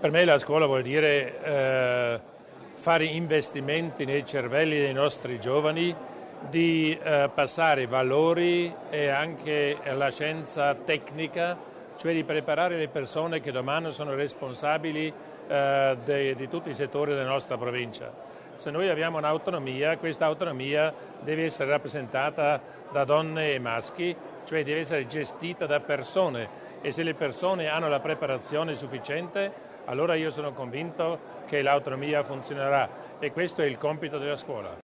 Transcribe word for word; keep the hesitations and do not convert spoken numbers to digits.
Per me la scuola vuol dire eh, fare investimenti nei cervelli dei nostri giovani, di eh, passare valori e anche la scienza tecnica, cioè di preparare le persone che domani sono responsabili eh, de, di tutti i settori della nostra provincia. Se noi abbiamo un'autonomia, questa autonomia deve essere rappresentata da donne e maschi, cioè deve essere gestita da persone, e se le persone hanno la preparazione sufficiente, allora io sono convinto che l'autonomia funzionerà, e questo è il compito della scuola.